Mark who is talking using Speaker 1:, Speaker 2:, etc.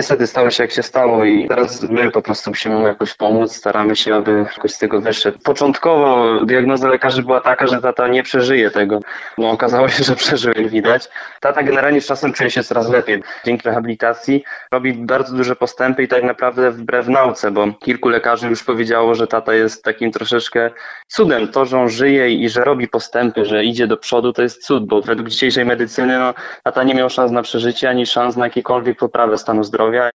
Speaker 1: niestety stało się jak się stało i teraz my po prostu musimy mu jakoś pomóc, staramy się, aby jakoś z tego wyszedł. Początkowo diagnoza lekarzy była taka, że tata nie przeżyje tego. No okazało się, że przeżył, jak widać. Tata generalnie z czasem czuje się coraz lepiej. Dzięki rehabilitacji robi bardzo duże postępy i tak naprawdę wbrew nauce, bo kilku lekarzy już powiedziało, że tata jest takim troszeczkę cudem. To, że on żyje i że robi postępy, że idzie do przodu, to jest cud, bo według dzisiejszej medycyny tata nie miał szans na przeżycie ani szans na jakiekolwiek poprawę stanu zdrowia.